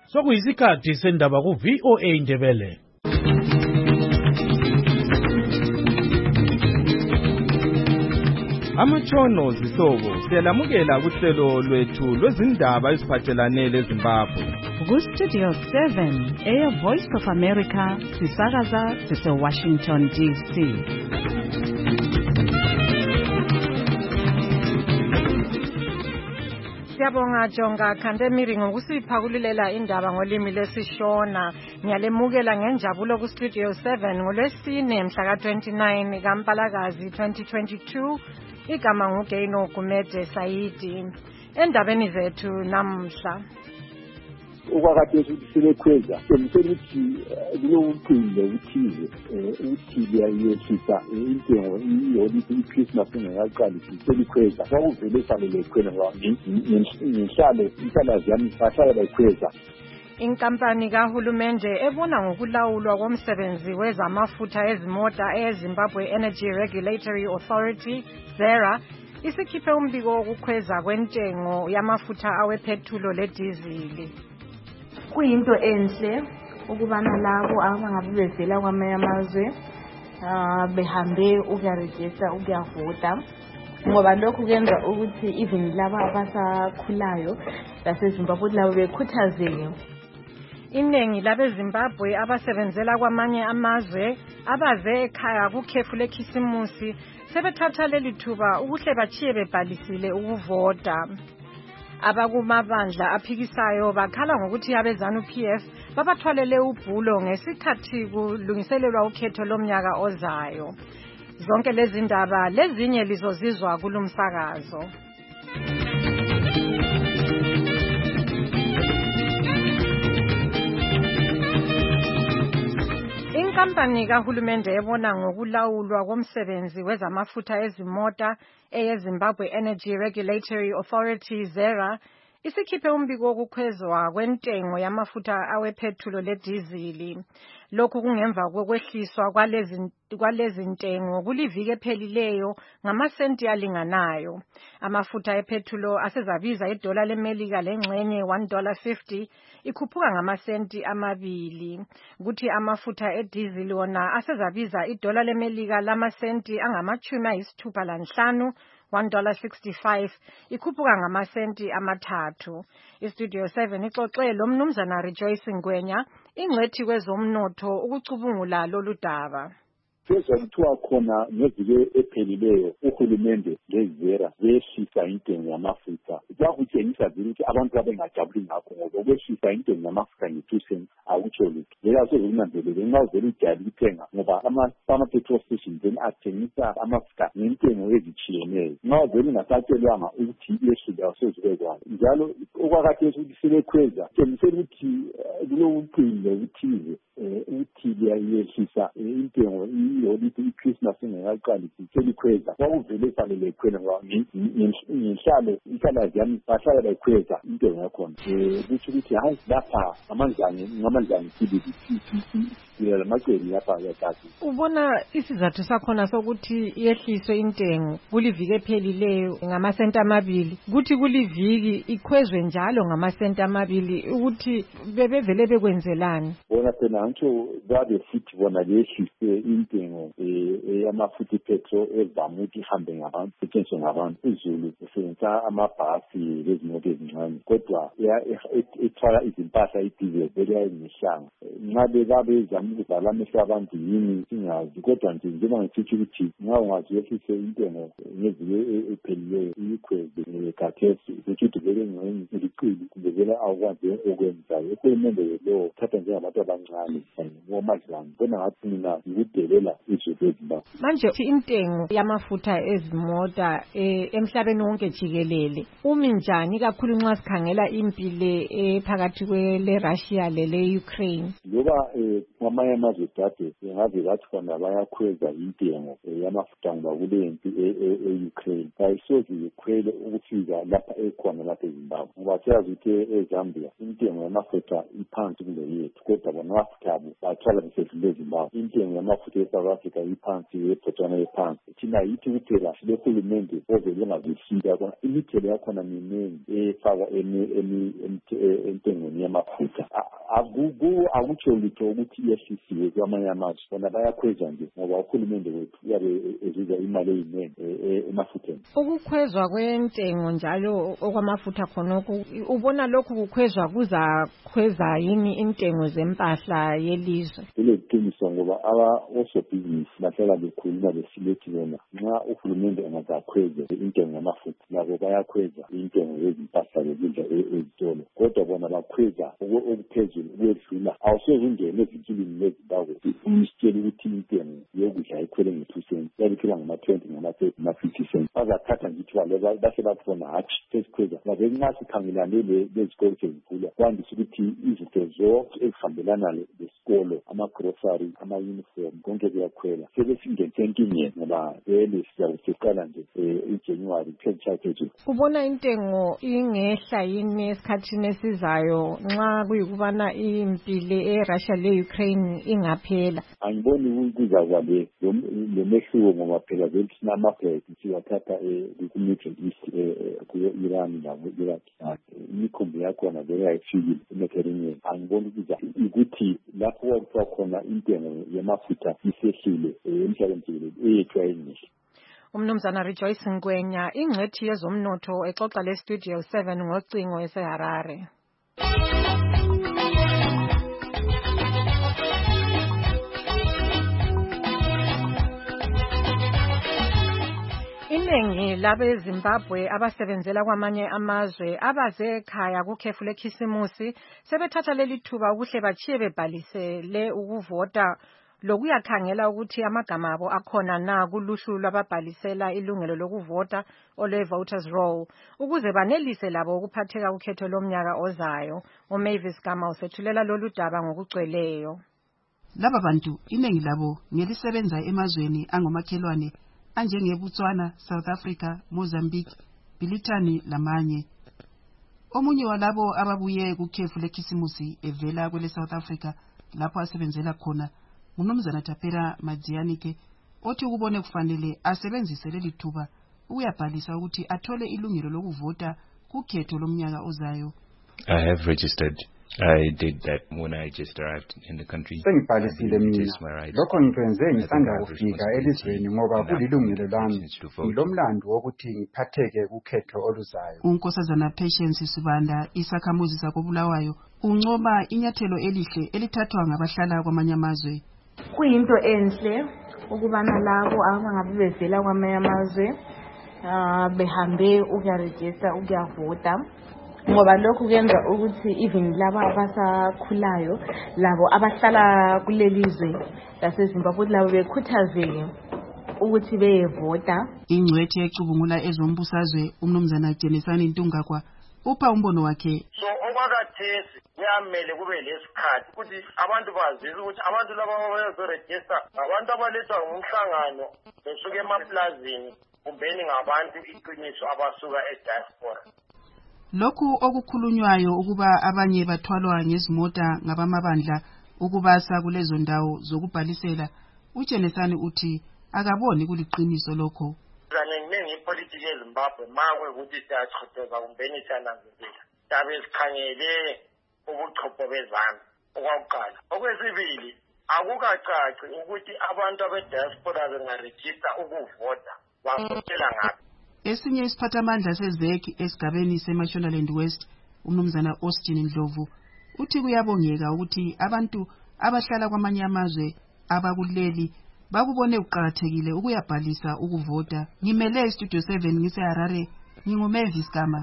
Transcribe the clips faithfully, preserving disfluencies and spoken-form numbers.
Sokuyisikhathi sendaba ku V O A Ndebele. Amatshono zihlobo siyalamukela kuhlelo lwethu lwezindaba eziphathelane leZimbabwe. Ku Studio seven, Air Voice of America, sisakaza sise Washington D C. Siyabonga Jonga Khandemiri ngokusiphakulilela indaba ngolimi lesishona. Ngiyalemukela ngenjabulo ku Studio seven ngolwesine mhla ka twenty-nine kaMpalakazi twenty twenty-two. Igama nguGeno Gumede Saidi. Endabeni zethu namhla. Ukwakade silekhweza semsela ukuthi kulomqindi ukuthize ukuthi liyayehlisa intengo iyolisi iChristmas ngakaqali selikhweza kwakuvele fanele khwena ngihlale inhlala zami bahlala bayikhweza. Inkampani kahulumende ebona ngokulawulwa komsebenzi wezamafutha ezimota eZimbabwe Energy Regulatory Authority ZERA isikhiphe umbiko wokukhweza kwentengo yamafutha awephethulo ledizili. Kuyinto enhle ukubana labo abangabe bevela kwamanye amazwe behambe ukuyaregister ukuyavota ngoba lokhu kuyenza ukuthi even laba abasakhulayo laseZimbabwe labo bekhuthazeke. Iningi labeZimbabwe abasebenzela kwamanye amazwe abaze ekhaya kukhefu lekhisimusi sebethatha leli thuba ukuhle bachiye bebhalisile ukuvota. Abakumabandla aphikisayo bakhala ngokuthi abezanu P F babathwalele ubhulo ngesikhathi kulungiselelwa ukhetho lomnyaka ozayo. Zonke lezi ndaba lezinye lizozizwa kulumsakazo. Inkampani kahulumende ebona ngokulawulwa komsebenzi wezamafutha ezimota eyeZimbabwe Energy Regulatory Authority ZERA isikhiphe umbiko wokukhwezwa kwentengo yamafutha awephethulo ledizili. Lokhu kungemva kokwehliswa kwalezi kwalezi ntengo kuliviki ephelileyo ngamasenti alinganayo. Amafutha ephethulo asezabiza idola leMelika lengxenye one dollar fifty ikhuphuka ngamasenti amabili. Kuthi amafutha edizili wona asezabiza idola leMelika lamasenti angamachumi ayisithupha lanhlanu one dollar sixty-five ikhuphuka ngamasenti amathathu. iStudio seven ixoxe lo mnumzana Rejoice Ngwenya ingcwethi kwezomnotho ukucubungula lolu daba. Phezulu kuthiwa khona ngeviki ephelileyo uhulumende lezera behlisa intengo yamafutha. Kwakutshengisa vele ukuthi abantu babengajabuli ngakho ngoba ukwehlisa intengo yamafutha nge-two cents akutsho lutho. Yeka sekunanzelele nxa uvele ujayele ukuthenga ngoba ama-petrol stations then athengisa amafutha ngentengo ezitshiyeneyo. Nxa uvele ungasatshelwanga ukuthi yehlile awusezubekwazi. Njalo okwakade ukuthi silekhweza tshengisela ukuthi kulomqindi ukuthize ukuthi liyayehlisa intengo iyolisi iChristmas ngakaqali selikhweza kwakuvele fanele khwena ngihlale inhlala zami bahlala bayikhweza intengo yakhona. Kuthi ukuthi hayi lapha amanjani ngamanjani sibili yela maceli lapha yakati. Ubona isizathu sakhona sokuthi yehliswe intengo kuliviki ephelileyo ngamasenti amabili kuthi kuliviki ikhwezwe njalo ngamasenti amabili ukuthi bebevele bekwenzelani? Bona phela ngitsho babe futhi bona lehlise intengo eyamafutha ipetrol evame ukuthi ihambe ngabantu setshenziswe ngabantu uzulu usebenzisa amabhasi lezimoto ezincane kodwa ethwala izimpahla idizeli vele ngehlanga nxa bebabe ezama ukudlala amehlo abantu yini singazi kodwa nje njengoba ngisithi ukuthi nxa ungazi yehlise intengo ngeviki ephelileyo iyikhweze khathesi ukuthi vele ngcono iliqili kumbe vele awukwazi okwenzayo. Uhulumende lo thatha njengabantu abancane ngomadlana bona ngathi mina ngikudelela izwe leZimbabwe. Manje intengo yamafutha ezimota emhlabeni wonke jikelele umi njani kakhulu nxa sikhangela impilo ephakathi kwele Russia lele Ukraine? Loba kwamanye amazwe dade ngaze bathi khona bayakhweza intengo yamafutha ngoba kule mpi e-Ukraine ayisoze iqele ukufika lapha ekhona lapha eZimbabwe ngoba siyazi ukuthi eZambia intengo yamafutha iphansi kule yethu kodwa bona abafuthabu bathwala besedlule eZimbabwe intengo yamafutha eSouth Africa iphansi eBotswana iphansi thina yithi kuphela sile hulumende ovele ongazifika kona imithelo yakhona miningi efakwa entengweni yamafutha akuku akutsho litho ukuthi iyehlisiwe kwamanye amazwe bona bayakhweza nje ngoba uhulumende wethu uyabe ezuza imali eyiningi emafutheni. Ukukhwezwa kwentengo njalo okwamafutha khonokho ubona lokhu kukhwezwa kuza khweza yini intengo zempahla yelizwe? Ile qiniso ngoba aba osobhizinisi bahlala bekhuluma besilethi bona nxa uhulumende angazakhweza intengo yamafutha labo bayakhweza intengo yezimpahla zokudla ezitolo kodwa bona bakhweza okuphezulu ukwedlula awusezingene ezinkilini leZimbabwe umsitshela ukuthi intengo yokudla ikhwele nge-two cents yabikhela ngama-twenty ngama-thirty ngama-fifty cents bazathatha ngithi baloba bahle bakhona hatshi sesikhweza babe nxa sikhangelane lezikolo sezivulwa kwandisa ukuthi izinto zonke ezihambelana lesikolo ama-grocery ama-uniform konke kuyakhwela sebesingenise enkingeni ngoba vele siyakusiqala nje iJanuary twenty. Ubona intengo ingehla yini esikhathini esizayo nxa kuyikubana impilo eRussia le-Ukraine ingaphela? Angiboni kuzakuba le mehluko ngoba phela vele sinamabheki siwathatha ku-Middle East ku-Iran nabo-Iraq imikhumbi yakhona vele ayifikile eMediterranean. Angiboni ukuthi lapho kwakuthiwa khona intengo yamafutha isehlile emhlabeni jikelele eyethu ayingehla. Umnumzana Rejoice Ngwenya ingcwethi yezomnotho exoxa le-Studio seven ngocingo eseHarare. Iningi labeZimbabwe abasebenzela kwamanye amazwe abaze ekhaya kukhefu lekhisimusi sebethatha leli thuba ukuhle bachiye bebhalisele ukuvota lokuyakhangela ukuthi amagama abo akhona na kuluhlu lwababhalisela ilungelo lokuvota ole voters roll ukuze banelise labo ukuphatheka ukhetho lomnyaka ozayo. uMavis Gama usethulela lolu daba ngokugcweleyo. Laba bantu iningi labo ngelisebenza emazweni angomakhelwane anjengeBotswana, South Africa, Mozambique, Bilitani lamanye. Omunye walabo ababuye kukhefu lekhisimusi evela kwele South Africa lapho asebenzela khona uMnumzana Tapera Madzianike othi ukubone kufanele asebenzise leli thuba uyabhalisa ukuthi athole ilungelo lokuvota kukhetho lomnyaka ozayo. I have registered. I did that when I just arrived in the country. Sengibhalisile mina. Lokho ngikwenze ngisanda kufika elizweni ngoba kulilungelo lami. Ngilomlando wokuthi ngiphatheke kukhetho oluzayo. uNkosazana Patience Sibanda isakhamuzi sakobulawayo uncoba inyathelo elihle elithathwa ngabahlala kwamanye amazwe. Kuyinto enhle ukubana labo abangabe bevela kwamanye amazwe behambe ukuyaregister ukuyavota ngoba lokhu kuyenza ukuthi even laba abasakhulayo labo abahlala kulelizwe laseZimbabwe labo bekhuthazeke ukuthi beyevota. Ingcwethi ecubungula ezombusazwe uMnumzana Jenisani Ntungakwa upha umbono wakhe. So okwakathesi kuyamele kube lesikhathi ukuthi abantu bazizwe ukuthi abantu laba abazoregister ngabantu abalethwa ngumhlangano besuka emaplazini kumbeni ngabantu iqiniso abasuka ediaspora. Lokhu okukhulunywayo ukuba abanye bathwalwa ngezimota ngabamabandla ukubasa kulezo ndawo zokubhalisela uJenisani uthi akaboni kuliqiniso lokho. Kaningi ipolitiki eZimbabwe makwe ukuthi siyachothoza kumbeni siyananzelela tabe sikhangele ubuchopho bezami okwakuqala. Okwesibili akukacaci ukuthi abantu abediaspora bengaregister ukuvota bavotela ngaphi. Esinye isiphathamandla sezeki esigabeni seMashonaland West uMnumzana Austin Ndlovu uthi kuyabongeka ukuthi abantu abahlala kwamanye amazwe abakuleli bakubone uqhakathekile ukuyabhalisa ukuvota. Ngimele Studio seven ngiseHarare nginguMavis Gama.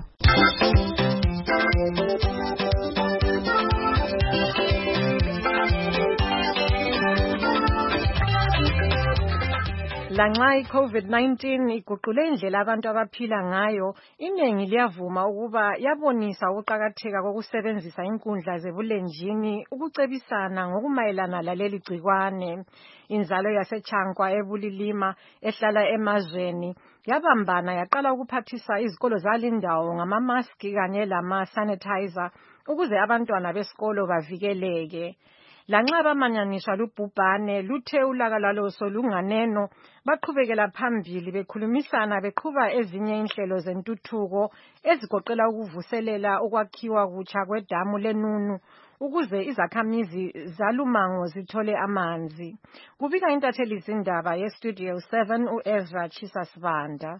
Lanxa i-COVID nineteen iguqule indlela abantu abaphila ngayo, iningi liyavuma ukuba yabonisa ukuqakatheka kokusebenzisa inkundla zebulenjini ukucebisana ngokumayelana laleli gcikwane. Inzalo yaseChankwa eBulilima ehlala emazweni yabambana yaqala ukuphathisa izikolo zalindawo ngama-maski kanye lama-sanitizer ukuze abantwana besikolo bavikeleke. Lanxa bamanyaniswa lubhubhane luthe ulaka lwalo solunganeno baqhubekela phambili bekhulumisana beqhuba ezinye inhlelo zentuthuko ezigoqela ukuvuselela ukwakhiwa kutsha kwedamu leNunu ukuze izakhamizi zalumango zithole amanzi. Kubika intatheli zindaba ye-Studio seven u-Ezra Chisasibanda.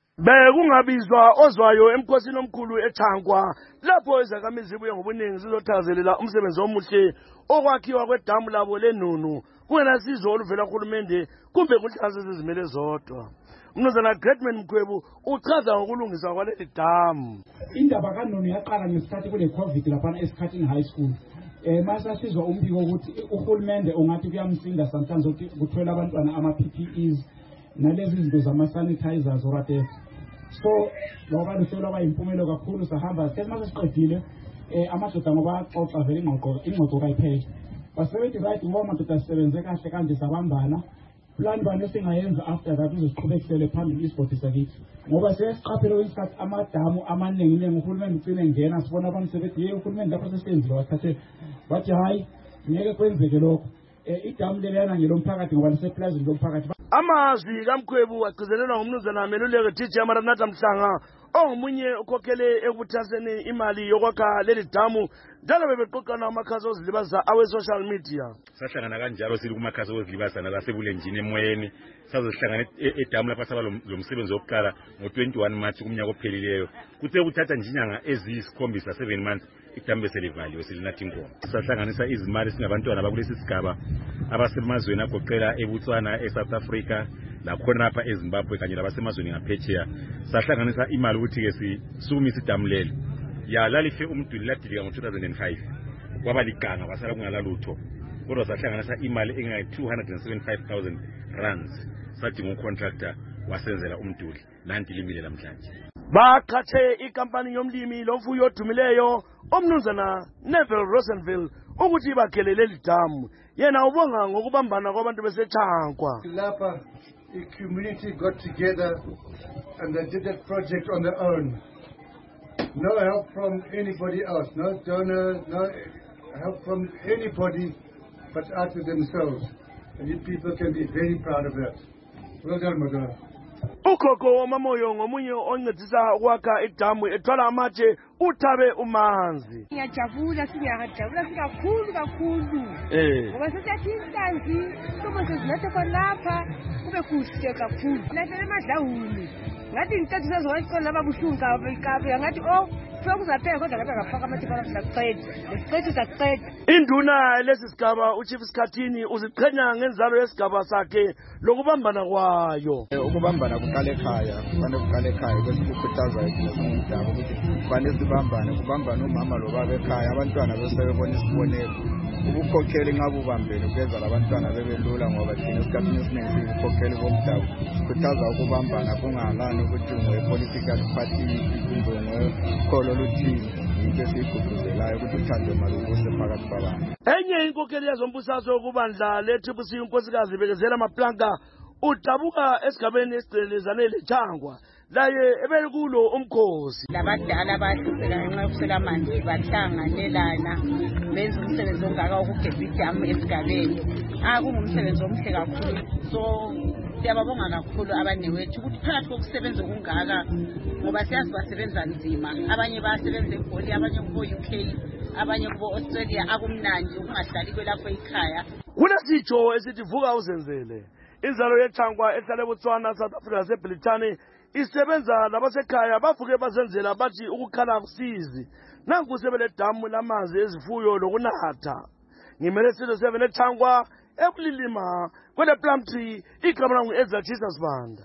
Bekungabizwa ozwayo emkhosini omkhulu eChankwa lapho izakhamizi zibuye ngobuningi zizothakazelela umsebenzi omuhle okwakhiwa kwedamu labo leNunu kungenasizo oluvela kuhulumende kumbe kunhlanganiso zezimele zodwa. Mnumzana Gretman Mkhwebu uchaza ngokulungiswa kwaleli damu. Indaba kaNunu yaqala ngesikhathi kule COVID laphana esikhathini high school. Eh mase sizwa umbiko ukuthi uhulumende ongathi kuyamsinda sometimes ukuthi kuthola abantwana ama P P Es nalezi zinto zama sanitizers orate. So loba luhlola bayimpumelo kakhulu sahamba sema sesiqedile eh amadoda ngoba xoxa vele ingqoqo ingqoqo kayiphele. Basebenzi right ngoba amadoda sisebenze kahle kanje sabambana. Plan bani singayenza after that uzosiqhubekele phambili isport sakithi. Ngoba sesiqaphela isikhathi amadamu amaningi nengi uhulumende ugcine ngena sibona abantu sebethi ye uhulumende lapho sesenzile wathathe bathi hayi ngeke kwenzeke lokho. Eh idamu lelana ngelomphakathi ngoba liseplazini lomphakathi. Amazwi kaMkhwebu agcizelelwa ngumnumzana Meluleke D J Maranatha Mhlanga ongumunye ukhokhele ekubuthaseni imali yokwakha leli damu njalo bebeqoqana amakhasi ozilibaza awe social media. Sahlangana kanjalo sili kumakhasi ozilibaza nalasebulenjini emoyeni sazohlangana edamu lapha saba lo msebenzi wokuqala ngo twenty-one March kumnyaka ophelileyo kuthe ukuthatha njinyanga eziyisikhombisa seven months idamu beselivaliwe silinathi inkomo. Sahlanganisa izimali singabantwana bakulesi sigaba abasemazweni agoqela eBotswana eSouth Africa lakhona lapha eZimbabwe kanye labasemazweni ngaphetsheya sahlanganisa imali ukuthi ke sisukumisa idamu lelo ya lalife umduli ladilika ngo two thousand five kwaba liganga basala kungalalutho kodwa sahlanganisa imali engayi two hundred seventy-five thousand rands sathi ngocontractor wasenzela umduli nanti limile namhlanje. Bakhathe ikampani yomlimi lomfuyo odumileyo omnumzana Neville Rosenville ukuthi bakhele leli damu yena ubonga ngokubambana kwabantu beseChankwa. Lapha the community got together and they did that project on their own. No help from anybody else, no donor, no help from anybody but out of themselves. And you people can be very proud of that. Well done, Madonna. Ukhokho Mamoyo ngomunye oncedisa ukwakha idamu ethwala amatshe uthabe umanzi. Ngiyajabula singiyajabula kakhulu kakhulu. Eh. Ngoba sesiyathi inhlanzi kuba sezinathe khonapha kube kuhle kakhulu. Lapha emadlawuni. Ngathi intathu sezowayiqola laba buhlungu kabe ngathi oh sokuzapheka kodwa lapha ngafaka amathipana saqeda. Lesicethu saqeda. Induna lesi sigaba uChief Sikhathini uziqhenya ngenzalo yesigaba sakhe lokubambana kwayo. Ukubambana kuqala ekhaya, kufanele kuqala ekhaya bese kukhuthaza izindaba ukuthi kufanele sibambane, kubambana umama lo baba ekhaya, abantwana bese bebona isibonelo. Ukukhokhela ngabubambene kwenza labantwana bebelula ngoba thina isikhathi esiningi ukukhokhela bomdabu kukhuthaza ukubambana kungalani ukuthi ngopolitical party indongo kholo luthini into esiyigqugquzelayo ukuthi uthando malubuse phakathi kwabantu. Enye inkokheli yezombusazwe ukubandla leTriple C unkosikazi Bekezela Maplanka udabuka esigabeni esicelezane leChankwa laye ebelikulo umkhosi. Labadala bahlupheka ngenxa yokuswela amanzi bahlanganelana benza umsebenzi ongaka ukugeza idamu esigabeni. Ah kungumsebenzi omuhle kakhulu. So siyababonga kakhulu abanewethu ukuthi phakathi kokusebenza okungaka ngoba siyazi basebenza nzima. Abanye basebenza eGoli, abanye kubo U K, abanye kubo Australia akumnandi ukungahlali kwelapho ekhaya. Kunesitsho esithi vuka uzenzele. Inzalo yeChankwa ehlale eBotswana South Africa seBrithani isebenza labasekhaya bavuke bazenzela bathi ukukhala akusizi. Nanku sebele damu lamanzi ezifuyo lokunatha. Ngimele Studio seven eChankwa eBulilima kwele Plumtree igama langu Ezra Chisasibanda.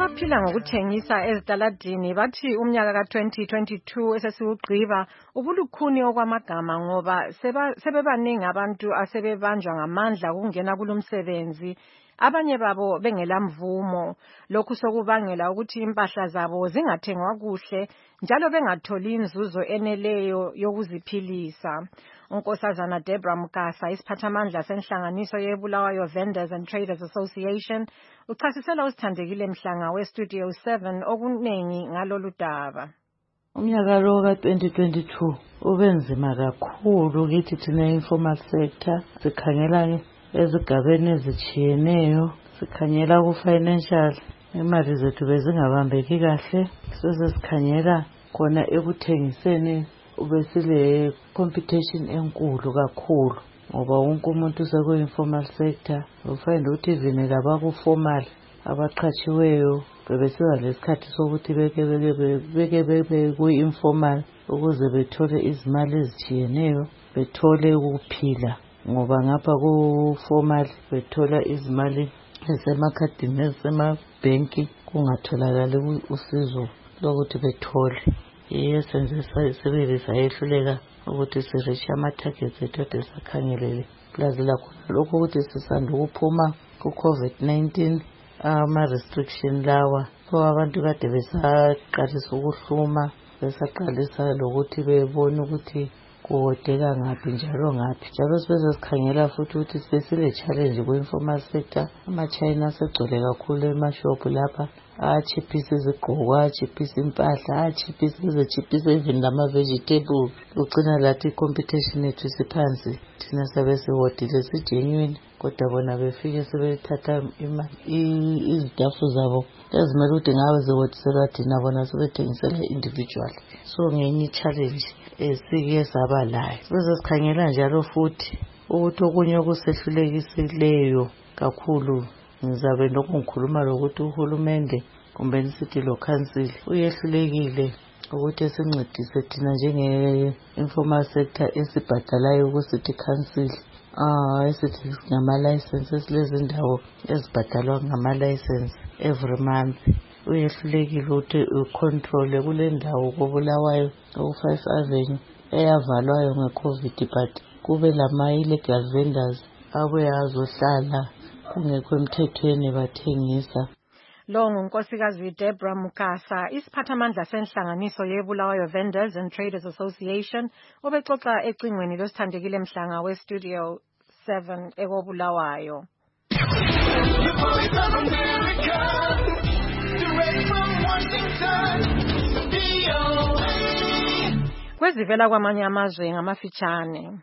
abaphila ngokuthengisa ezitaladini bathi umnyaka ka twenty twenty-two esesiwugqiba ubulukhuni okwamagama ngoba sebebaningi abantu asebebanjwa ngamandla ukungena kulomsebenzi, abanye babo bengelamvumo. Lokhu sokubangela ukuthi impahla zabo zingathengwa kuhle njalo bengatholi inzuzo eneleyo yokuziphilisa. Unkosazana Deborah Mukasa, isiphathamandla senhlanganiso yeBulawayo Vendors and Traders Association, uchasisela usithandekile Mhlanga weStudio seven okunengi ngalolu daba. Umnyaka lo ka twenty twenty-two ubenzima kakhulu kithi thina informal sector, sikhangela ezigabeni ezitshiyeneyo, sikhangela ku-financial, imali zethu bezingabambeki kahle, sesikhangela khona ekuthengiseni ubesile competition enkulu kakhulu ngoba wonke umuntu sekuyi-informal sector. Ufind ukuthi even labaku-formal abaqhatshiweyo bebesiba lesikhathi sokuthi beke beke beke kuyi-informal ukuze bethole izimali ezitshiyeneyo, bethole ukuphila ngoba ngapha ku-formal bethola izimali ezisemakhadini ezisemabhenki kungatholakali usizo lokuthi bethole. Yes, senze sibili sayehluleka ukuthi sireach ama-targets ethu ade sakhangelele. Plus lakho lokho ukuthi sisanda ukuphuma ku-COVID nineteen, ama-restriction lawa, so abantu kade besaqalisa ukuhluma, besaqalisa lokuthi bebone ukuthi kuwodeka ngaphi njalo ngaphi. Njalo sibe sikhangela futhi ukuthi sibesile challenge ku-informal sector. Ama-China segcwele kakhulu emashophu lapha, achiphisa izigqoko, achiphisa impahla, achiphisa izichiphisa even lama-vegetable. Ugcina lathi i-competition yethu isiphansi, thina sabe siwodile sigenuine, kodwa bona befike sebethatha izitafu zabo ezimele ukuthi ngabe ziwodiselwa thina, bona sebethengisela individual. So ngenye i-challenge esike saba layo. Bese sikhangela njalo futhi ukuthi okunye okusehlulekisileyo kakhulu, ngizabe lokhu ngikhuluma lokuthi uhulumende kumbe nisithi lo council uyehlulekile ukuthi sincedise thina njenge-informal sector esibhadalayo ukusithi council ah esithi ngama-licenses, lezi ndawo ezibhadalwa ngama-license every month. Uyehlulekile ukuthi ucontrole kule ndawo koBulawayo ku-five Avenue eyavalwayo nge-COVID, but kube lama-illegal vendors abuye azohlala kungekho emthethweni bathengisa. Lo ngunkosikazi Deborah Mukasa, isiphathamandla senhlanganiso yeBulawayo Vendors and Traders Association, obexoxa ecingweni losithandekile Mhlanga weStudio seven ekoBulawayo. Kwezivela kwamanye amazwe ngamafitshane.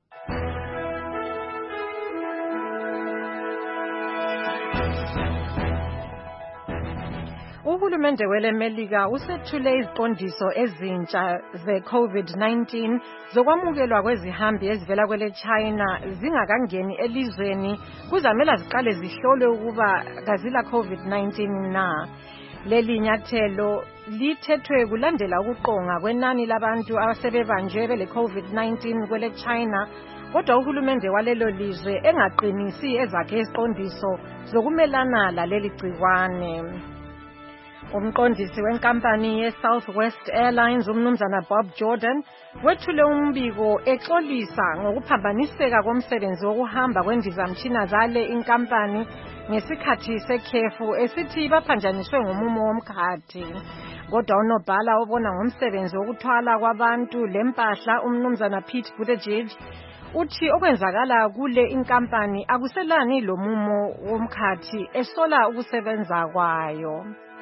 Uhulumende weleMelika usethule iziqondiso ezintsha ze-COVID nineteen zokwamukelwa kwezihambi ezivela kwele China zingakangeni elizweni, kuzamela ziqale zihlolwe ukuba kazila COVID nineteen na. Leli nyathelo lithethwe kulandela ukuqonga kwenani labantu abasebebanjwe bele COVID nineteen kwele China, kodwa uhulumende walelo lizwe engaqinisi ezakhe iziqondiso zokumelana laleli gciwane. Umqondisi wenkampani ye-Southwest Airlines umnumzana Bob Jordan wethule umbiko exolisa ngokuphambaniseka komsebenzi wokuhamba kwendizamtshina zale inkampani ngesikhathi sekhefu esithi baphanjaniswe ngomumo womkhathi. Kodwa unobhala obona ngomsebenzi wokuthwala kwabantu lempahla umnumzana Pete Buttigieg uthi okwenzakala kule inkampani akuselani lomumo womkhathi, esola ukusebenza kwayo.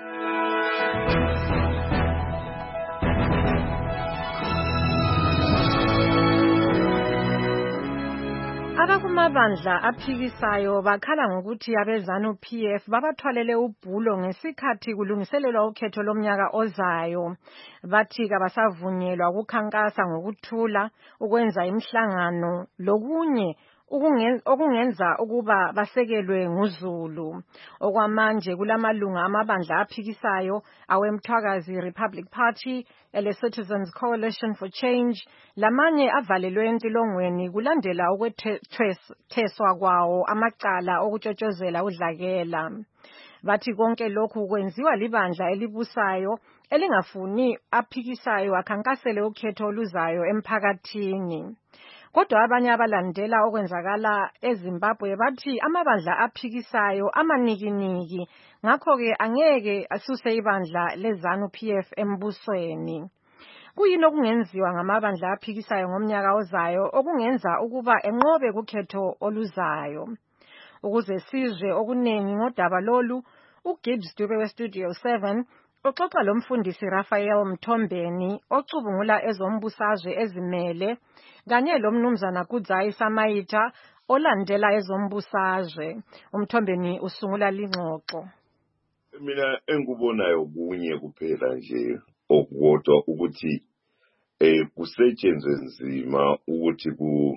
Abakumabandla aphikisayo bakhala ngokuthi abezanu P F babathwalele ubhulo ngesikhathi kulungiselelwa ukhetho lomnyaka ozayo. Bathi kabasavunyelwa ukukhankasa ngokuthula, ukwenza imihlangano lokunye okungenza ukuba basekelwe nguzulu. Okwamanje kulamalunga amabandla aphikisayo awemthwakazi Republic Party, ele Citizens Coalition for Change, lamanye avalelwe entilongweni kulandela ukwetheswa kwawo amacala okutshotshozela udlakela. bathi konke lokhu kwenziwa libandla elibusayo elingafuni aphikisayo akhankasele ukhetho oluzayo emphakathini. Kodwa abanye abalandela okwenzakala eZimbabwe bathi amabandla aphikisayo amanikiniki, ngakho-ke angeke asuse ibandla leZANU P F embusweni. Kuyini okungenziwa ngamabandla aphikisayo ngomnyaka ozayo okungenza ukuba enqobe kukhetho oluzayo? Ukuze sizwe okuningi ngodaba lolu, uGibbs Dube weStudio seven uxoxa lomfundisi Raphael Mthombeni ocubungula ezombusazwe ezimele kanye lomnumzana Kudzai Samaita olandela ezombusazwe. Umthombeni usungula lingxoxo. Mina engikubonayo kunye kuphela nje okukodwa ukuthi eh kusetshenzwe nzima ukuthi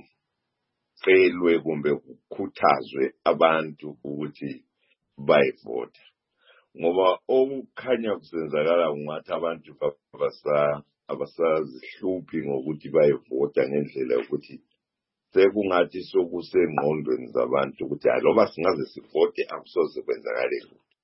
kucelwe kumbe kukhuthazwe abantu ukuthi bayivota, ngoba okukhanya kusenzakala ngathi abantu abasa abasazihluphi ngokuthi bayivota ngendlela yokuthi sekungathi sokusengqondweni zabantu ukuthi aloba singaze sivote akusoze kwenzakale.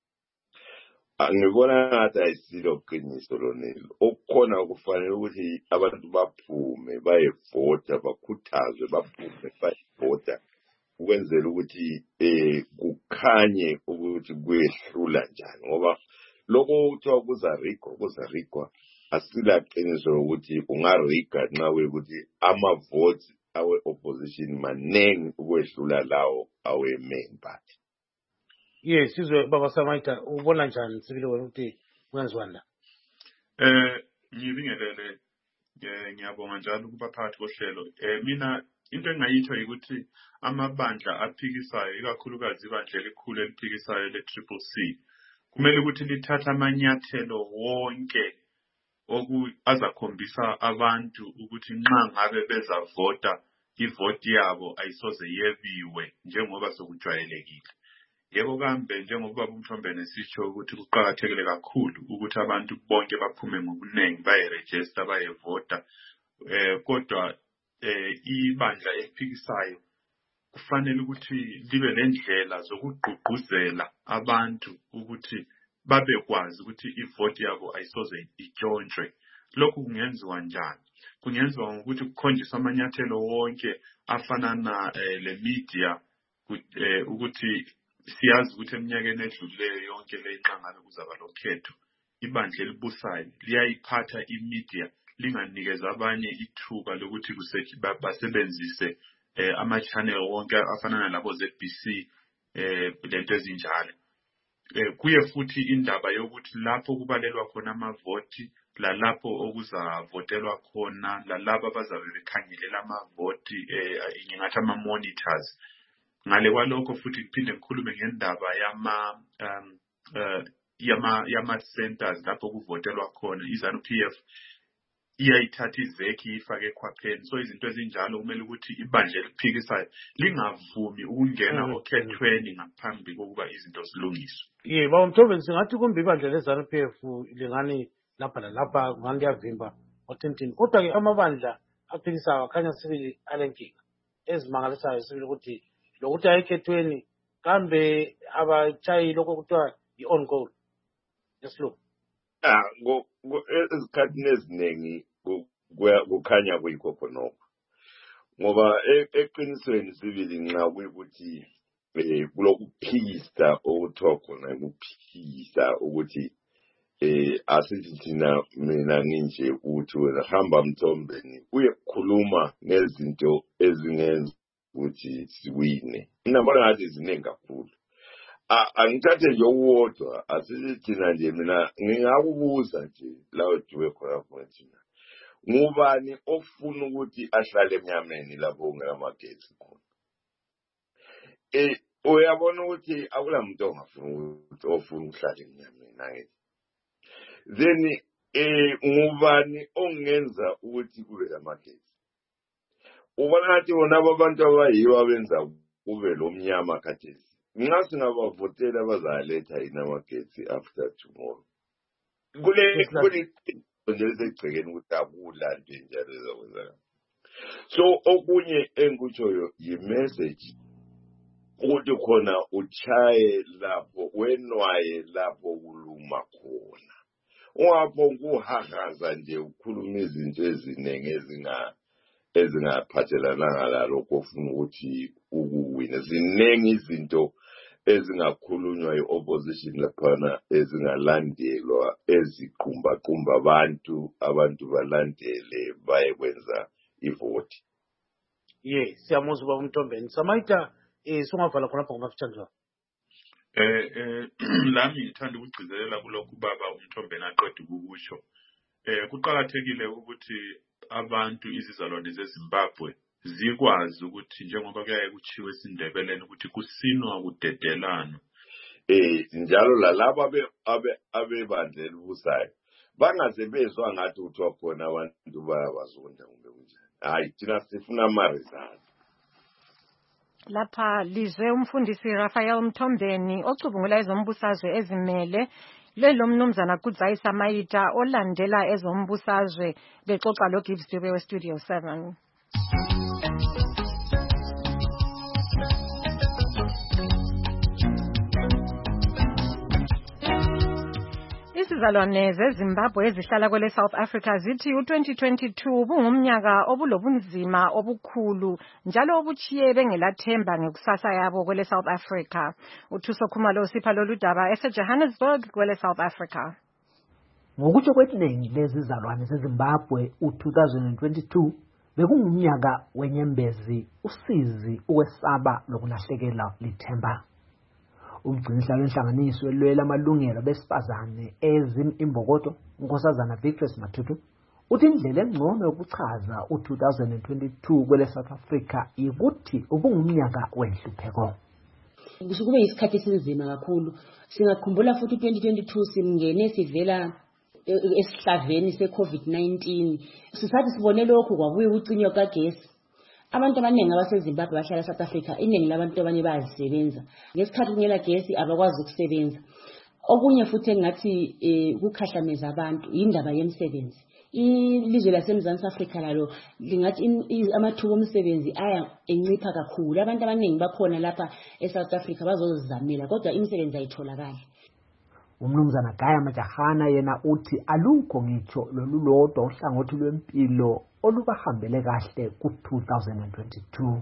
Angibona ngathi ayisilo qiniso lonelo. Okukhona ukufanele ukuthi abantu baphume bayevota, bakhuthazwe baphume bayevota ukwenzela ukuthi eh kukhanye ukuthi kuyehlula njani, ngoba lokho kuthiwa kuzarigwa kuzarigwa asila qiniso ukuthi ungariga nxa ukuthi amavoti awe opposition manengi ukwehlula lawo awe main party. Yes, sizwe baba Samaita ubona njani sibili wena ukuthi kwenziwa la? Eh ngibingelele ngiyabonga njalo kuba phakathi kohlelo. Eh mina into engayitho ukuthi amabandla aphikisayo ikakhulukazi ibandla elikhulu eliphikisayo le Triple C kumele ukuthi lithathe amanyathelo wonke oku azakhombisa abantu ukuthi nxa ngabe bezavota ivoti yabo ayisoze yebiwe njengoba sokujwayelekile. Yebo kambe njengoba uMthombeni esitsho ukuthi kuqhakathekile kakhulu ukuthi abantu bonke baphume ngobuningi bayeregister bayevota, eh kodwa eh ibandla eliphikisayo kufanele ukuthi libe lendlela zokugqugquzela abantu ukuthi babekwazi ukuthi ivoti yabo ayisoze itshontshwe. Lokhu kungenziwa njani? Kungenziwa ngokuthi kukhonjiswe amanyathelo wonke afana na le media ukuthi siyazi ukuthi eminyakeni edlulileyo yonke le inqangabe kuzaba lokhetho ibandla elibusayo liyayiphatha imedia linganikeza abanye ithuba lokuthi kusethi basebenzise ama channel wonke afana nalabo Z B C eh lento ezinjalo. Eh kuye futhi indaba yokuthi lapho kubalelwa khona amavoti lalapho okuzavotelwa khona lalabo abazabe bekhangelela amavoti eh ngingathi ama monitors. Ngale kwalokho futhi kuphinde kukhulume ngendaba yama um uh, yama yama centers lapho kuvotelwa khona iZANU P F iyayithatha iveki ifake ekhwapheni. So izinto ezinjalo kumele ukuthi ibandla eliphikisayo lingavumi ukungena okhethweni ngaphambi kokuba izinto zilungiswe. Ye ba Mthombeni singathi kumbe ibandla leZANU P F lingani lapha lapha ngani liyavimba othintini, kodwa ke amabandla aphikisayo akhanya sibili alenkinga ezimangalisayo sibili ukuthi lokuthi ayikhethweni kambe abachayi lokho kuthiwa i-on goal yesilo. Ah ngo ezikhathini eziningi kukhanya kuyikho nokho, ngoba eqinisweni sibili nxa kuyikuthi kulokuphikisa okuthiwa khona ukuphikisa ukuthi eh asithi thina mina nginje ukuthi wena hamba Mthombeni uyekhuluma ngezinto ezingenza ukuthi siwine. Inambala ngathi ziningi kakhulu. Angithathe nje uwodwa asithi thina nje mina ngingakubuza nje lawo Dube khona futhi. Ngubani ofuna ukuthi ahlale emnyameni lapho kungelamagetsi khona? Eh uyabona ukuthi akulamuntu ongafuna ukuthi ofuna ukuhlala emnyameni naye. Then eh ngubani ongenza ukuthi kube lamagetsi? Ubona ngathi bona abantu abayiyo abenza kube lomnyama khathesi. Nxa singabavotela abazaletha inamagetsi after tomorrow. Kule kule nje lesegcekeni ukuthi akula nto njalo ezakwenza. So okunye engikutshoyo yi message ukuthi khona uchaye lapho wenwaye lapho kuluma khona ungaphonga uhahaza nje ukhuluma izinto eziningi ezinga ezingaphathelana lalokho ofuna ukuthi ukuwina ziningi izinto ezingakhulunywa i-opposition laphana ezingalandelwa eziqumba qumba abantu abantu balandele bayekwenza ivoti. Yes, siyamuzwa baba uMtombeni. Samaita eh sungavala khona lapha ngafuthanjwa. Eh eh lami ngithanda ukugcizelela kulokhu baba uMtombeni aqeda ukukusho. Eh kuqhakathekile ukuthi abantu izizalwane zeZimbabwe zikwazi ukuthi njengoba kuyaye kuchiwe esindebeleni ukuthi kusinwa kudedelana. Eh njalo lalabo abe abe abebandlela ubusayo bangaze bezwa ngathi uthiwa khona abantu bayabazonda kumbe kunjani. Hayi thina sifuna amarizana. Lapha lizwe umfundisi Raphael Mtombeni ocubungula ezombusazwe ezimele lelo mnumzana Kudzai Samaita olandela ezombusazwe bexoxa lo Gibbs Dube we Studio seven. Izizalwane zeZimbabwe ezihlala kwele South Africa zithi u twenty twenty-two bungumnyaka obulobunzima obukhulu njalo obuchiye bengelathemba ngekusasa yabo kwele South Africa. Uthuso Khumalo sipha lolu daba ese Johannesburg kwele South Africa. Ngokutsho kweningi lezizalwane zeZimbabwe u twenty twenty-two bekungumnyaka wenyembezi usizi ukwesaba lokulahlekelwa lithemba. Umgcinisihlalo wenhlanganiso elwela amalungelo besifazane ezim imbokodo uNkosazana Victory Matutu uthi indlela engcono yokuchaza u twenty twenty-two kwele South Africa ukuthi ubungumnyaka wenhlupheko. Kube isikhathi esinzima kakhulu. Singakhumbula futhi twenty twenty-two simngene sivela esihlaveni se-COVID nineteen. Sisathi sibone lokhu kwabuye ukucinywa kagesi. Abantu abaningi abaseZimbabwe bahlala eSouth Africa iningi labantu abanye bayazisebenza. Ngesikhathi kungela gesi abakwazi ukusebenza. Okunye futhi engathi ukukhahlameza abantu indaba yemisebenzi. Ilizwe laseMzansi Afrika lalo lingathi amathuba omsebenzi aya encipha kakhulu. Abantu abaningi bakhona lapha eSouth Africa bazozizamela kodwa imisebenzi ayitholakala. Umnumzana Gaya Majahana yena uthi alukho ngitsho lolulodwa uhlangothi lwempilo olubahambele kahle ku twenty twenty-two.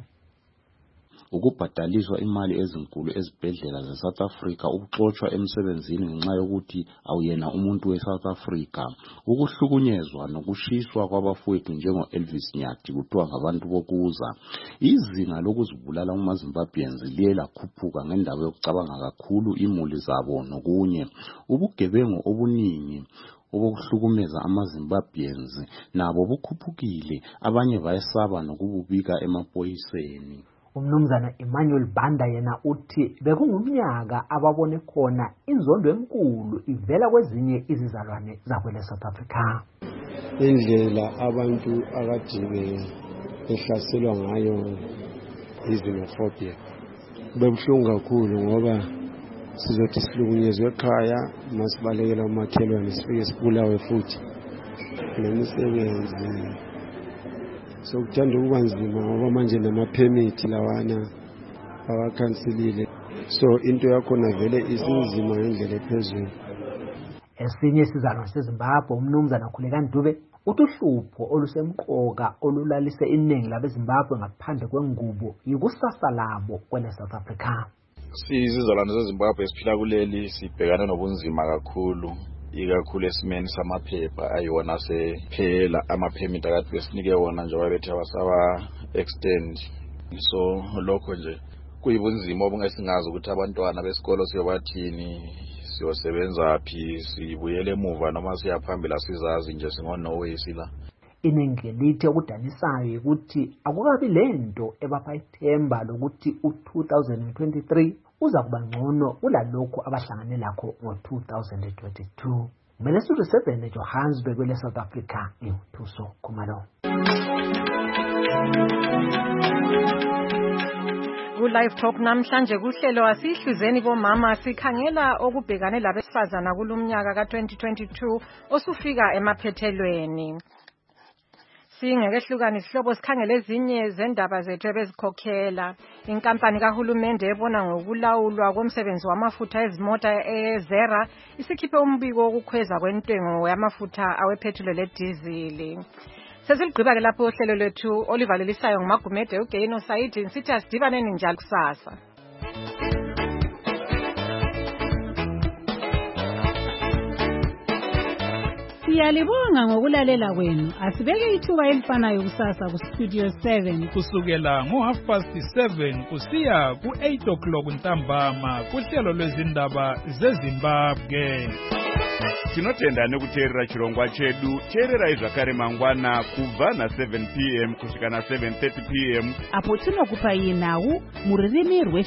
Ukubhadaliswa imali ezinkulu ezibhedlela zeSouth Africa, ukuxoshwa emsebenzini ngenxa yokuthi awuyena umuntu weSouth Africa, ukuhlukunyezwa nokushiswa kwabafowethu njengo Elvis Nyathi kuthiwa ngabantu bokuza. Izinga lokuzibulala kumaZimbabweans liye lakhuphuka ngendaba yokucabanga kakhulu imuli zabo nokunye. Ubugebengu obuningi obuhlukumeza amaZimbabweans nabo bukhuphukile, abanye bayesaba nokububika emaphoyiseni. Umnumzana Emmanuel Banda yena uthi bekungumnyaka ababone khona inzondo enkulu ivela kwezinye izizalwane zakwele South Africa. Indlela abantu akade behlaselwa ngayo izinophobia bebuhlungu kakhulu ngoba sizothi silungunyezwe ekhaya masibalekela umakhelwane sifike sibulawe futhi nemisebenzi. So kuthanda ukuba nzima ngoba manje nama-permit lawana abakhansilile, so into yakhona vele isinzima ngendlela ephezulu. Esinye isizalwane seZimbabwe umnumzana Khulekani Dube uthi uhlupho olusemqoka olulalise iningi labeZimbabwe ngaphandle kwengubo yikusasa labo kwele South Africa. Sizizalwane zeZimbabwe esiphila kuleli sibhekana nobunzima kakhulu, ikakhulu esimeni samaphepha ayiwona sephela ama-permit akade besinike wona njengoba bethe basaba extend. So lokho nje kuyibunzima obungesingazi ukuthi abantwana besikolo siyobathini, siyosebenza phi, sibuyele emuva noma siyaphambili sizazi nje singoNorway sila. Iningi lithi okudanisayo ukuthi akukabi lento ebapha ithemba lokuthi u twenty twenty-three uza kuba ngcono kulalokho abahlangane lakho ngo twenty twenty-two. Mina Studio seven eJohannesburg kwele South Africa ngithuso Khumalo. Ku-Live Talk namhlanje kuhlelo asihluzeni bomama sikhangela okubhekane labesifazana kulumnyaka ka twenty twenty-two osufika emaphethelweni. Singekehlukana isihlobo sikhangele ezinye zendaba zethu ebezikhokhela. Inkampani kahulumende ebona ngokulawulwa komsebenzi wamafutha ezimota eZera isikhiphe umbiko wokukhweza kwentengo yamafutha awephethulo ledizili. Sesilgqiba ke lapho uhlelo lwethu olivalelisayo ngumagumede uGeino Saidi nsithi asidibaneni njalo kusasa. Siyalibonga ngokulalela kwenu. Asibeke ithuba elifanayo kusasa ku Studio seven kusukela ngo half past seven kusiya ku eight o'clock ntambama kuhlelo lwezindaba zeZimbabwe. Tinotenda nekuteerera chirongwa chedu. Teererai zvakare mangwana kubva na seven p m kusvika na seven thirty p m apo tinokupai nhau muririmi rwe